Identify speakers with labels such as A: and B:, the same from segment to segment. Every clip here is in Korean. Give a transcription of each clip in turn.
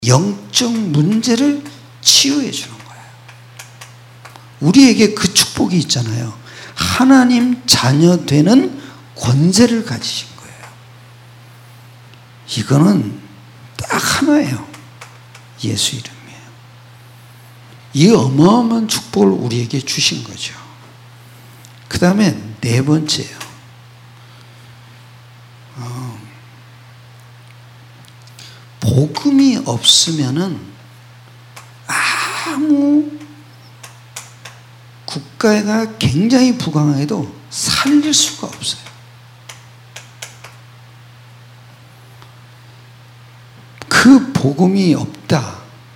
A: 영적 문제를 치유해 주는 거예요. 우리에게 그 축복이 있잖아요. 하나님 자녀 되는 권세를 가지신 거예요. 이거는 딱 하나예요. 예수 이름이에요. 이 어마어마한 축복을 우리에게 주신 거죠. 그 다음에 네 번째예요. 복음이 없으면은 아무 국가가 굉장히 부강해도 살릴 수가 없어요. 그 복음이 없다.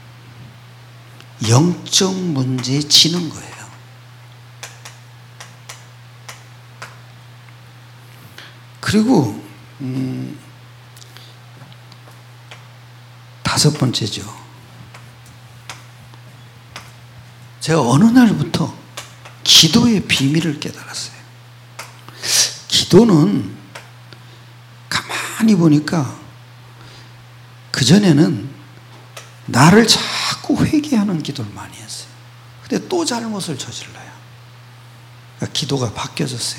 A: 영적 문제에 지는 거예요. 그리고 다섯 번째죠. 제가 어느 날부터 기도의 비밀을 깨달았어요. 기도는 가만히 보니까 그전에는 나를 자꾸 회개하는 기도를 많이 했어요. 근데 또 잘못을 저질러요. 그러니까 기도가 바뀌어졌어요.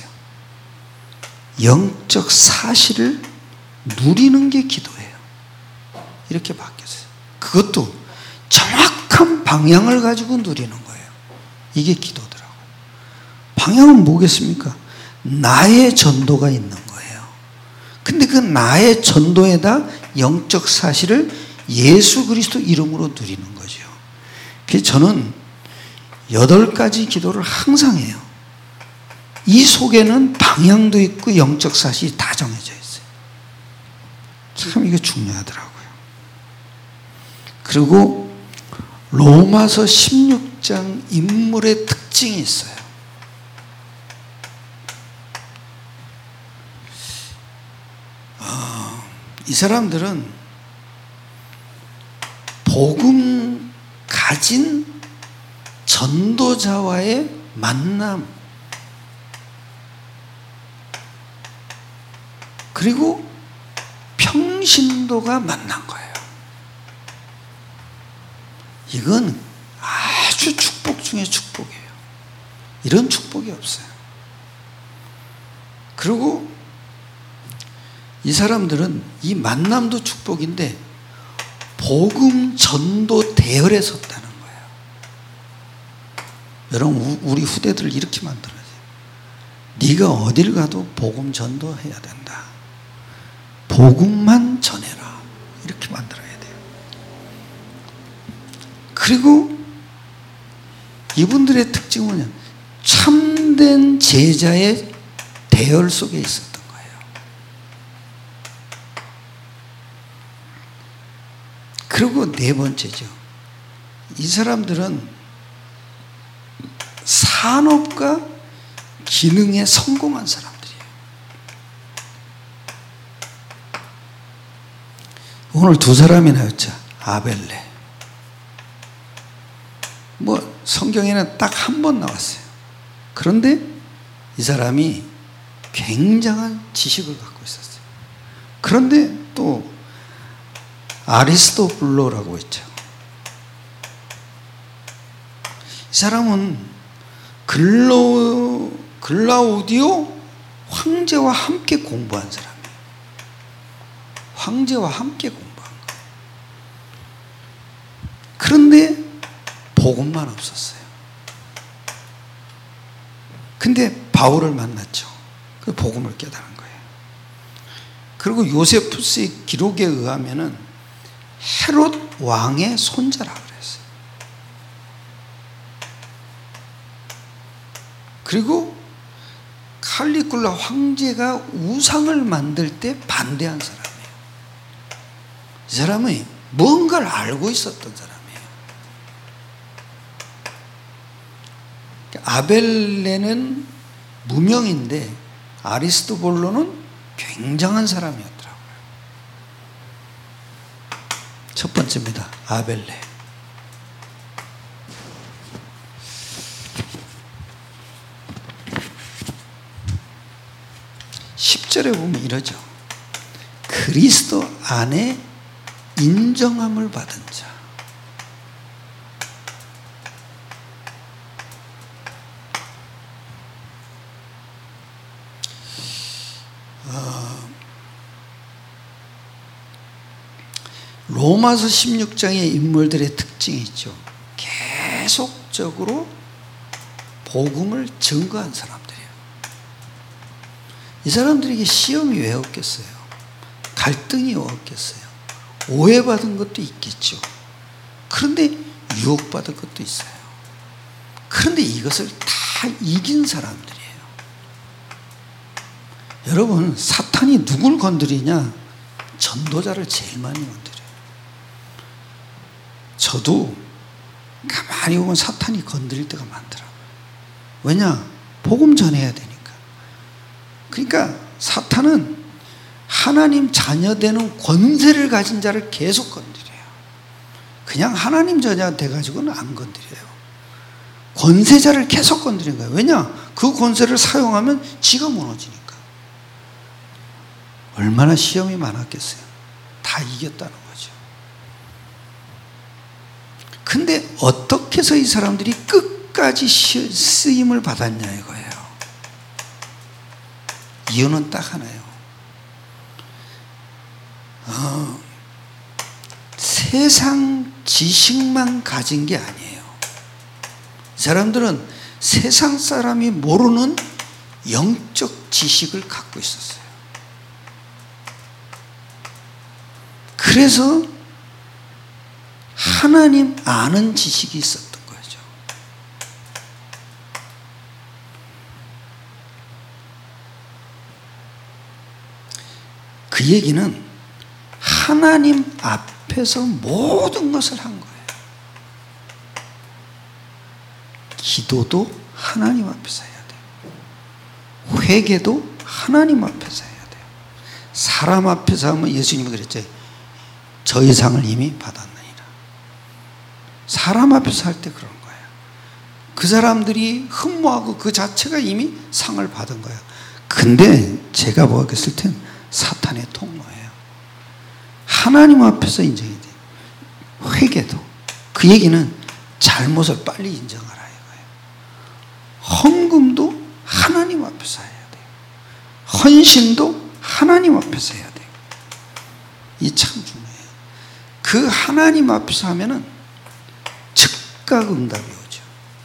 A: 영적 사실을 누리는 게 기도예요. 이렇게 바뀌었어요. 그것도 정확한 방향을 가지고 누리는 거예요. 이게 기도더라고요. 방향은 뭐겠습니까? 나의 전도가 있는 거예요. 근데 그 나의 전도에다 영적 사실을 예수 그리스도 이름으로 누리는 거죠. 그래서 저는 8가지 기도를 항상 해요. 이 속에는 방향도 있고 영적 사실이 다 정해져 있어요. 참 이게 중요하더라고요. 그리고 로마서 16장 인물의 특징이 있어요. 이 사람들은 복음 가진 전도자와의 만남, 그리고 평신도가 만난 거예요. 이건 아주 축복 중에 축복이에요. 이런 축복이 없어요. 그리고 이 사람들은 이 만남도 축복인데 복음 전도 대열에 섰다는 거예요. 여러분, 우리 후대들을 이렇게 만들어야 돼요. 네가 어딜 가도 복음 전도해야 된다. 복음만 전해라. 이렇게 만들어야 돼요. 그리고 이분들의 특징은 뭐냐? 참된 제자의 대열 속에 있었던 거예요. 그리고 네 번째죠. 이 사람들은 산업과 기능에 성공한 사람들이에요. 오늘 두 사람이 나왔죠. 아벨레. 뭐 성경에는 딱 한 번 나왔어요. 그런데 이 사람이 굉장한 지식을 갖고 있었어요. 그런데 또 아리스토블로라고 있죠. 이 사람은 글라우디오 황제와 함께 공부한 사람이에요. 황제와 함께 공부한 거예요. 그런데 복음만 없었어요. 근데 바울을 만났죠. 그 복음을 깨달은 거예요. 그리고 요세푸스의 기록에 의하면은 헤롯 왕의 손자라 그랬어요. 그리고 칼리굴라 황제가 우상을 만들 때 반대한 사람이에요. 이 사람은 뭔가를 알고 있었던 사람이에요. 아벨레는 무명인데 아리스토블로는 굉장한 사람이었더라고요. 첫 번째입니다. 아벨레. 10절에 보면 이러죠. 그리스도 안에 인정함을 받은 자. 로마서 16장의 인물들의 특징이 있죠. 계속적으로 복음을 증거한 사람들이에요. 이 사람들에게 시험이 왜 없겠어요? 갈등이 왜 없겠어요? 오해받은 것도 있겠죠. 그런데 유혹받은 것도 있어요. 그런데 이것을 다 이긴 사람들이에요. 여러분, 사탄이 누굴 건드리냐? 전도자를 제일 많이 건드려요. 저도 가만히 보면 사탄이 건드릴 때가 많더라고요. 왜냐? 복음 전해야 되니까. 그러니까 사탄은 하나님 자녀되는 권세를 가진 자를 계속 건드려요. 그냥 하나님 자녀 돼가지고는 안 건드려요. 권세자를 계속 건드리는 거예요. 왜냐? 그 권세를 사용하면 지가 무너지니까. 얼마나 시험이 많았겠어요. 다 이겼다는 거죠. 근데 어떻게 해서 이 사람들이 끝까지 쓰임을 받았냐 이거예요. 이유는 딱 하나예요. 세상 지식만 가진 게 아니에요. 이 사람들은 세상 사람이 모르는 영적 지식을 갖고 있었어요. 그래서 하나님 아는 지식이 있었던 거죠. 그 얘기는 하나님 앞에서 모든 것을 한 거예요. 기도도 하나님 앞에서 해야 돼요. 회개도 하나님 앞에서 해야 돼요. 사람 앞에서 하면 예수님이 그랬죠. 저희 상을 이미 받았느니라. 사람 앞에서 할 때 그런 거예요. 그 사람들이 흠모하고 그 자체가 이미 상을 받은 거예요. 근데 제가 보았을 땐 사탄의 통로예요. 하나님 앞에서 인정이 돼요. 회개도. 그 얘기는 잘못을 빨리 인정하라 이거예요. 헌금도 하나님 앞에서 해야 돼요. 헌신도 하나님 앞에서 해야 돼요. 이 참 중요해요. 그 하나님 앞에서 하면은 즉각 응답이 오죠.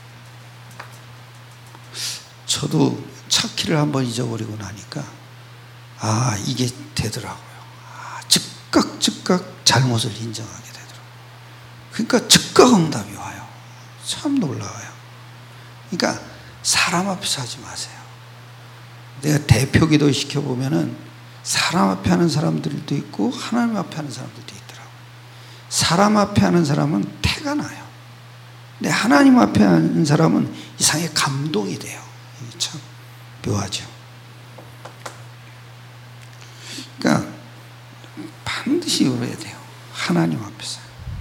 A: 저도 차 키를 한번 잊어버리고 나니까 이게 되더라고요. 즉각 잘못을 인정하게 되더라고요. 그러니까 즉각 응답이 와요. 참 놀라워요. 그러니까 사람 앞에서 하지 마세요. 내가 대표 기도 시켜보면은 사람 앞에 하는 사람들도 있고 하나님 앞에 하는 사람들도 있더라고요. 사람 앞에 하는 사람은 태가 나요. 근데 하나님 앞에 하는 사람은 이상하게 감동이 돼요. 이게 참 묘하죠. 그러니까 반드시 이래야 돼요. 하나님 앞에서.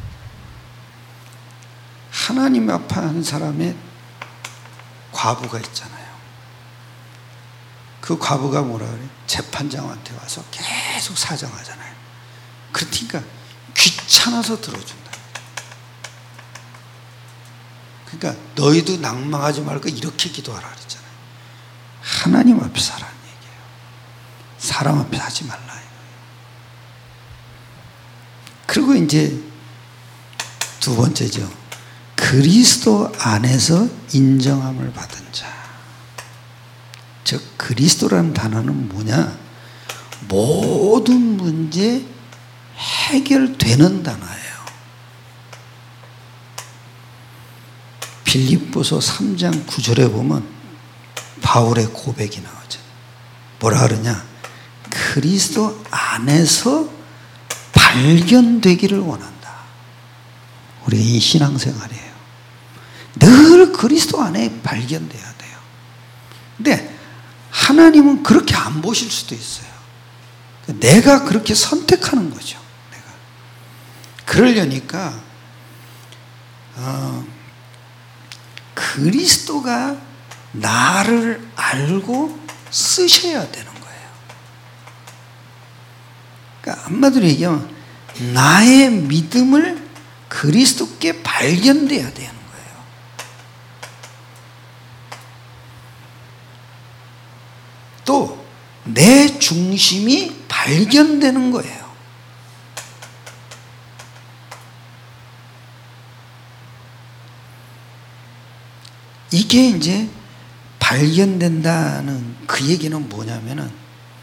A: 하나님 앞에 하는 사람의 과부가 있잖아요. 그 과부가 뭐라 그래요? 재판장한테 와서 계속 사정하잖아요. 그러니까 귀찮아서 들어준다. 그러니까 너희도 낭망하지 말고 이렇게 기도하라 그랬잖아요. 하나님 앞에서 하라는 얘기예요. 사람 앞에서 하지 말라 이거예요. 그리고 이제 두 번째죠. 그리스도 안에서 인정함을 받은 자. 즉 그리스도라는 단어는 뭐냐? 모든 문제 해결되는 단어예요. 빌립보서 3장 9절에 보면 바울의 고백이 나오죠. 뭐라 그러냐? 그리스도 안에서 발견되기를 원한다. 우리 이 신앙생활이에요. 늘 그리스도 안에 발견돼야 돼요. 근데 하나님은 그렇게 안 보실 수도 있어요. 내가 그렇게 선택하는 거죠. 내가. 그러려니까 그리스도가 나를 알고 쓰셔야 되는 거예요. 그러니까 한마디로 얘기하면 나의 믿음을 그리스도께 발견돼야 되는 거예요. 또 내 중심이 발견되는 거예요. 이게 이제 발견된다는 그 얘기는 뭐냐면은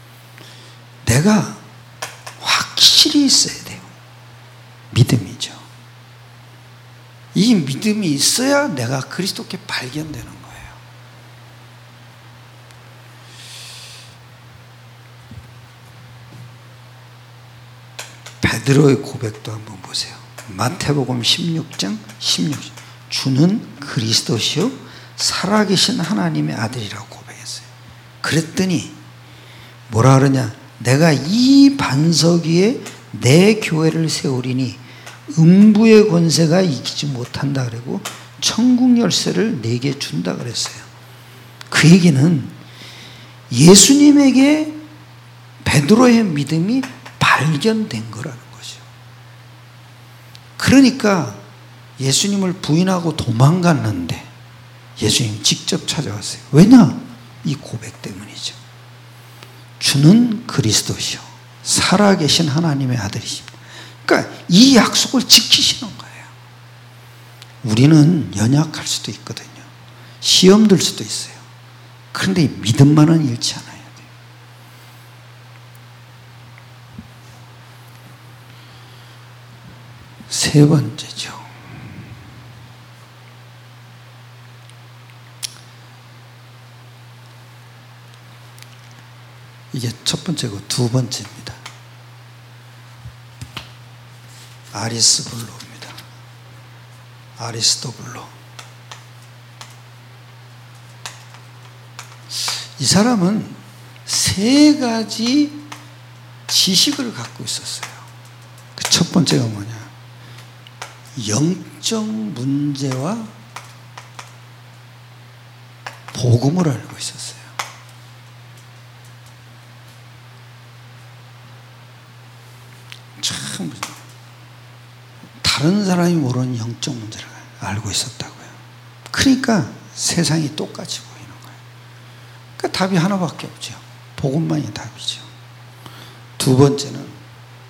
A: 내가 확실히 있어야 돼요. 믿음이죠. 이 믿음이 있어야 내가 그리스도께 발견되는 거예요. 베드로의 고백도 한번 보세요. 마태복음 16장 16절. 주는 그리스도시요 살아계신 하나님의 아들이라고 고백했어요. 그랬더니 뭐라 그러냐? 내가 이 반석 위에 내 교회를 세우리니 음부의 권세가 이기지 못한다 그러고 천국 열쇠를 내게 준다 그랬어요. 그 얘기는 예수님에게 베드로의 믿음이 발견된 거라는 거죠. 그러니까 예수님을 부인하고 도망갔는데 예수님 직접 찾아왔어요. 왜냐? 이 고백 때문이죠. 주는 그리스도시요 살아계신 하나님의 아들이십니다. 그러니까 이 약속을 지키시는 거예요. 우리는 연약할 수도 있거든요. 시험 들 수도 있어요. 그런데 이 믿음만은 잃지 않아야 돼요. 세 번째죠. 이게 첫 번째고 두 번째입니다. 아리스불로입니다. 아리스토불로. 이 사람은 세 가지 지식을 갖고 있었어요. 그 첫 번째가 뭐냐? 영적 문제와 복음을 알고 있었어요. 참 다른 사람이 모르는 영적 문제를 알고 있었다고요. 그러니까 세상이 똑같이 보이는 거예요. 그러니까 답이 하나밖에 없죠. 복음만이 답이죠. 두 번째는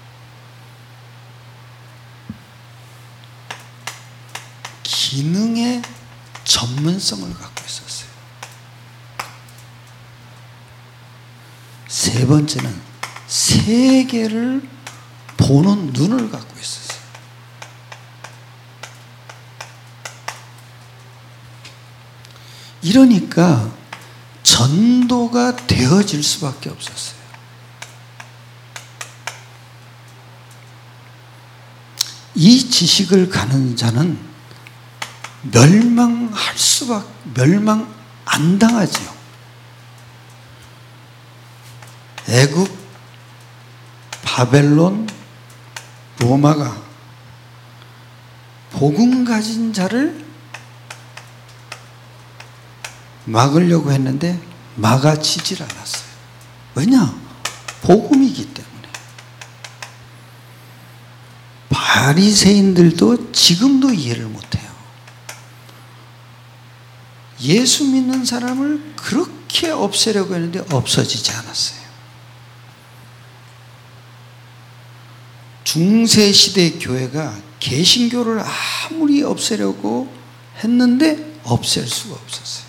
A: 기능의 전문성을 갖고 있었어요. 세 번째는 세계를 보는 눈을 갖고 있었어요. 이러니까 전도가 되어질 수밖에 없었어요. 이 지식을 가는 자는 멸망 안 당하지요. 애굽, 바벨론, 로마가 복음 가진 자를 막으려고 했는데 막아치질 않았어요. 왜냐? 복음이기 때문에. 바리새인들도 지금도 이해를 못해요. 예수 믿는 사람을 그렇게 없애려고 했는데 없어지지 않았어요. 중세시대 교회가 개신교를 아무리 없애려고 했는데 없앨 수가 없었어요.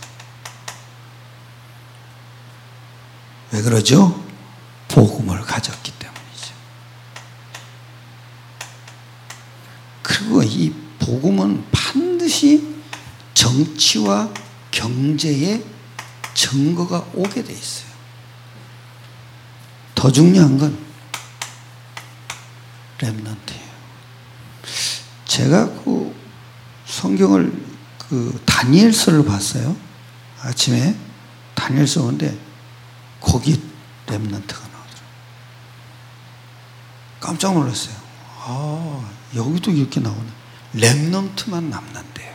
A: 왜 그러죠? 복음을 가졌기 때문이죠. 그리고 이 복음은 반드시 정치와 경제의 증거가 오게 돼 있어요. 더 중요한 건 렘넌트예요. 제가 그 성경을 그 다니엘서를 봤어요. 아침에 다니엘서 보는데 거기 렘넌트가 나오더라고요. 깜짝 놀랐어요. 아, 여기도 이렇게 나오네. 렘넌트만 남는데요.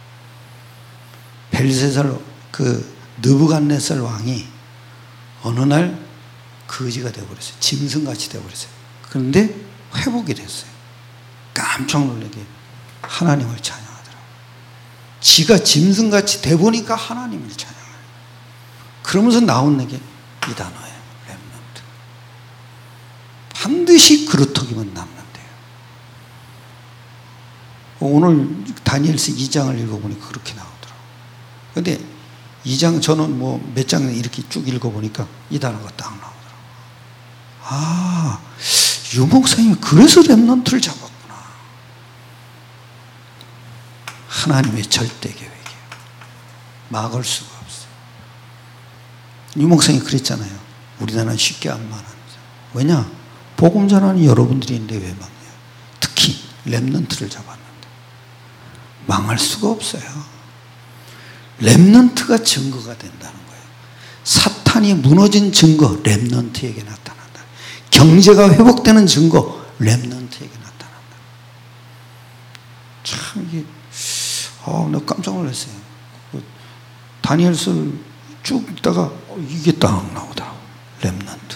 A: 벨세살 그 느부갓네살 왕이 어느 날 거지가 되어버렸어요. 짐승같이 되어버렸어요. 그런데 회복이 됐어요. 깜짝 놀라게 하나님을 찬양하더라고요. 지가 짐승같이 돼보니까 하나님을 찬양해요. 그러면서 나온 내게 이 단어예요. 렘넌트. 반드시 그루터기만 남는데요. 오늘 다니엘서 2장을 읽어보니까 그렇게 나오더라고요. 근데 2장 저는 뭐 몇 장 이렇게 쭉 읽어보니까 이 단어가 딱 나오더라고요. 아, 유 목사님이 그래서 렘넌트를 잡았구나. 하나님의 절대 계획이에요. 막을 수가 없어요. 유 목사님이 그랬잖아요. 우리나라는 쉽게 안 막는다. 왜냐? 복음 전하는 여러분들인데 왜 막냐? 특히 렘넌트를 잡았는데 망할 수가 없어요. 렘넌트가 증거가 된다는 거예요. 사탄이 무너진 증거 렘넌트에게 나타난다. 경제가 회복되는 증거 렘넌트에게 나타난다. 참 이게 내가 깜짝 놀랐어요. 다니엘서를 쭉 읽다가 이게 딱 나오더라고. 렘넌트.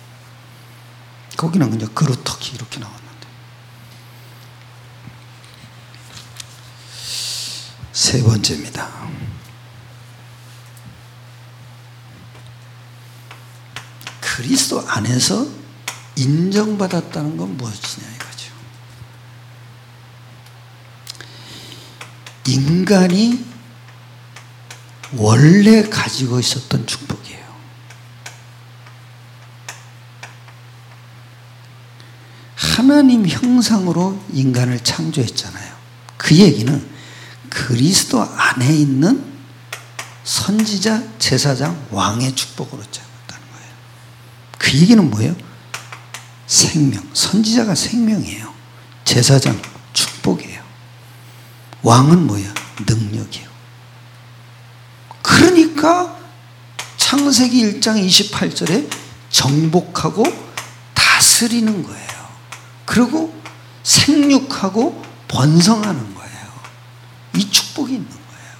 A: 거기는 그냥 그루터기 이렇게 나왔는데. 세 번째입니다. 그리스도 안에서 인정받았다는 건 무엇이냐 이거죠. 인간이 원래 가지고 있었던 축복이에요. 하나님 형상으로 인간을 창조했잖아요. 그 얘기는 그리스도 안에 있는 선지자, 제사장, 왕의 축복으로 잡았다는 거예요. 그 얘기는 뭐예요? 생명. 선지자가 생명이에요. 제사장 축복이에요. 왕은 뭐예요? 능력이에요. 그러니까 창세기 1장 28절에 정복하고 다스리는 거예요. 그리고 생육하고 번성하는 거예요. 이 축복이 있는 거예요.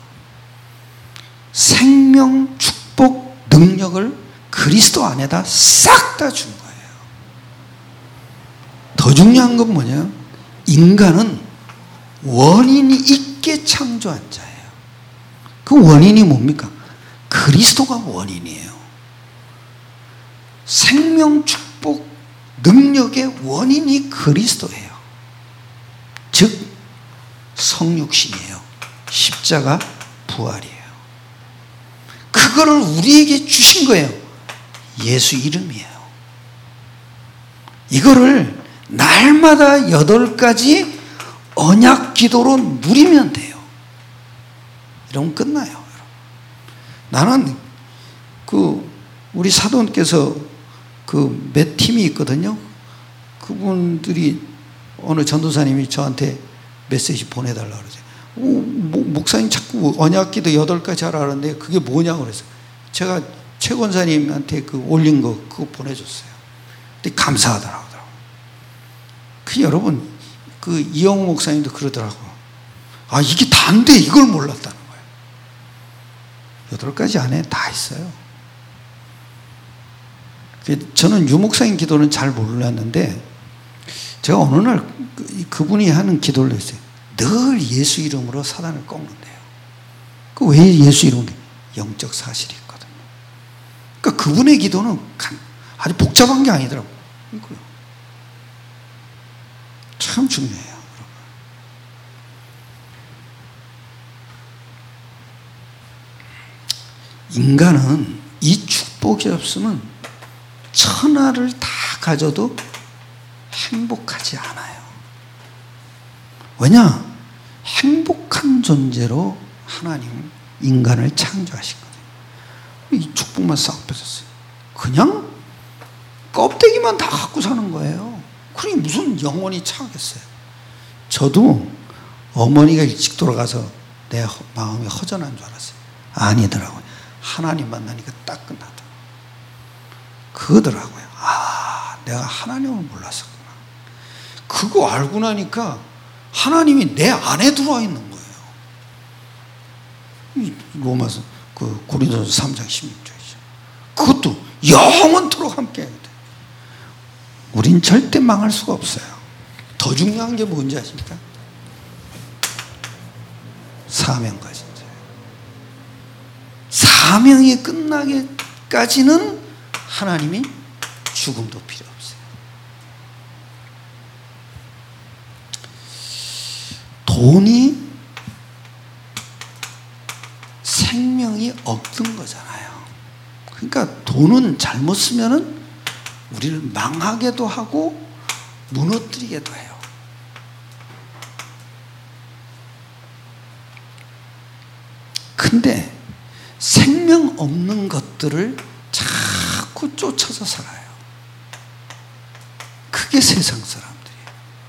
A: 생명, 축복, 능력을 그리스도 안에다 싹 다 준 거예요. 더 중요한 건 뭐냐? 인간은 원인이 있게 창조한 자예요. 그 원인이 뭡니까? 그리스도가 원인이에요. 생명, 축복, 능력의 원인이 그리스도예요. 즉 성육신이에요. 십자가 부활이에요. 그거를 우리에게 주신 거예요. 예수 이름이에요. 이거를 날마다 8가지 언약 기도로 누리면 돼요. 이러면 끝나요. 나는 우리 사도님께서 몇 팀이 있거든요. 그분들이 어느 전도사님이 저한테 메시지 보내달라고 그러죠. 목사님 자꾸 언약기도 8가지 하라는데 그게 뭐냐고 그래서 제가 최 권사님한테 올린 거 그거 보내줬어요. 근데 감사하더라고요. 여러분 이영우 목사님도 그러더라고요. 아 이게 다인데 이걸 몰랐다는 거예요. 8가지 안에 다 있어요. 저는 유 목사님 기도는 잘 몰랐는데 제가 어느 날 그분이 하는 기도를 했어요. 늘 예수 이름으로 사단을 꺾는데요. 왜 예수 이름은 영적 사실이 있거든요. 그러니까 그분의 기도는 아주 복잡한 게 아니더라고요. 참 중요해요. 여러분. 인간은 이 축복이 없으면 천하를 다 가져도 행복하지 않아요. 왜냐? 행복한 존재로 하나님 인간을 창조하시거든요. 이 축복만 싹 뺏었어요. 그냥 껍데기만 다 갖고 사는 거예요. 그러니 무슨 영혼이 차겠어요. 저도 어머니가 일찍 돌아가서 내 마음이 허전한 줄 알았어요. 아니더라고요. 하나님 만나니까 딱 끝나더라고요. 그거더라고요. 아, 내가 하나님을 몰랐었구나. 그거 알고 나니까 하나님이 내 안에 들어와 있는 거예요. 로마서 고린도서 3장 16절이죠. 그것도 영원토록 함께 해야 돼. 우린 절대 망할 수가 없어요. 더 중요한 게 뭔지 아십니까? 사명까지. 사명이 끝나기까지는 하나님이 죽음도 필요 없어요. 돈이 생명이 없는 거잖아요. 그러니까 돈은 잘못 쓰면은 우리를 망하게도 하고 무너뜨리게도 해요. 근데 생명 없는 것들을 자꾸 쫓아서 살아요. 그게 세상 사람들이에요.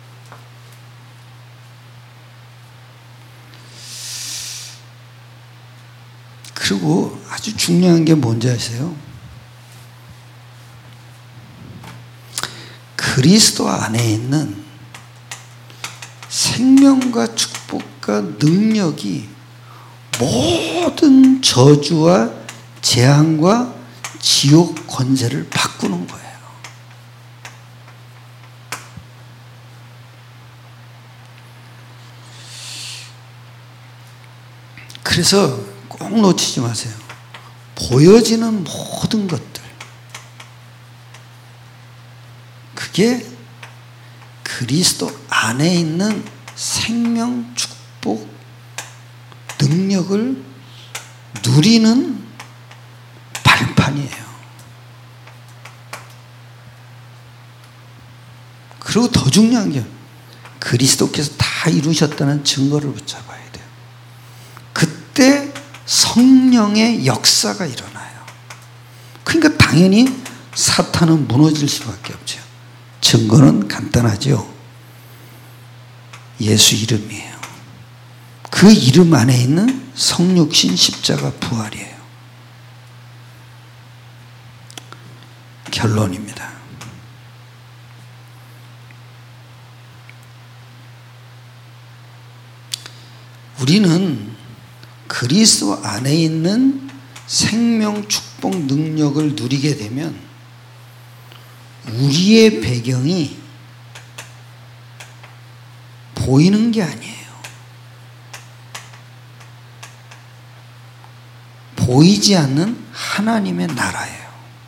A: 그리고 아주 중요한 게 뭔지 아세요? 그리스도 안에 있는 생명과 축복과 능력이 모든 저주와 재앙과 지옥 권세를 바꾸는 거예요. 그래서 꼭 놓치지 마세요. 보여지는 모든 것들, 그게 그리스도 안에 있는 생명, 축복, 능력을 누리는 발판이에요. 그리고 더 중요한 게 그리스도께서 다 이루셨다는 증거를 붙잡아야 돼요. 그때 성령의 역사가 일어나요. 그러니까 당연히 사탄은 무너질 수밖에 없죠. 증거는 간단하죠. 예수 이름이에요. 그 이름 안에 있는 성육신 십자가 부활이에요. 결론입니다. 우리는 그리스도 안에 있는 생명, 축복, 능력을 누리게 되면 우리의 배경이 보이는 게 아니에요. 보이지 않는 하나님의 나라예요.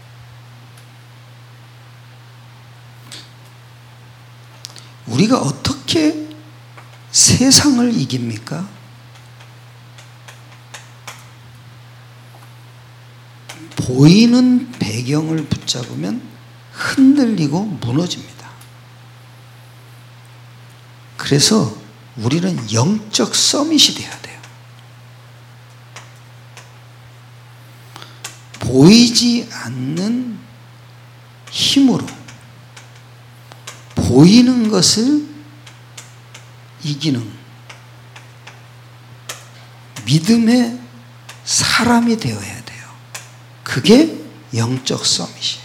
A: 우리가 어떻게 세상을 이깁니까? 보이는 배경을 붙잡으면 흔들리고 무너집니다. 그래서 우리는 영적 서밋이 돼야 돼요. 보이지 않는 힘으로 보이는 것을 이기는 믿음의 사람이 되어야 돼요. 그게 영적 서밋이에요.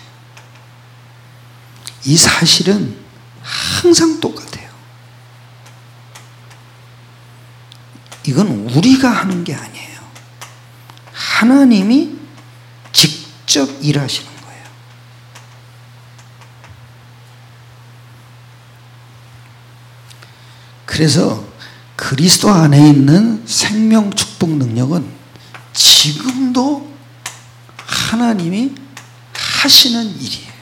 A: 이 사실은 항상 똑같아요. 이건 우리가 하는 게 아니에요. 하나님이 직접 일하시는 거예요. 그래서 그리스도 안에 있는 생명, 축복, 능력은 지금도 하나님이 하시는 일이에요.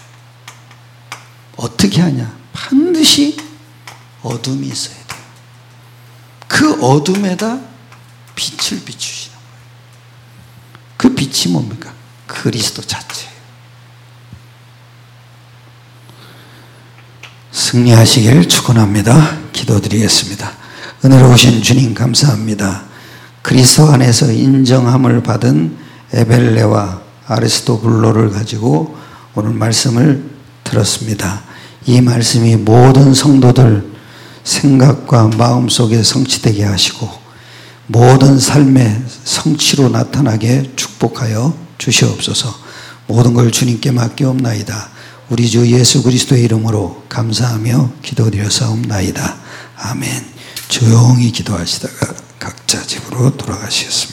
A: 어떻게 하냐? 반드시 어둠이 있어야 돼요. 그 어둠에다 빛을 비추시는 거예요. 그 빛이 뭡니까? 그리스도 자체예요. 승리하시길 축원합니다. 기도드리겠습니다. 은혜로우신 주님 감사합니다. 그리스도 안에서 인정함을 받은 에벨레와 아리스토블로를 가지고 오늘 말씀을 들었습니다. 이 말씀이 모든 성도들 생각과 마음 속에 성취되게 하시고 모든 삶의 성취로 나타나게 축복하여 주시옵소서. 모든 걸 주님께 맡기옵나이다. 우리 주 예수 그리스도의 이름으로 감사하며 기도드렸사옵나이다. 아멘. 조용히 기도하시다가 각자 집으로 돌아가시겠습니다.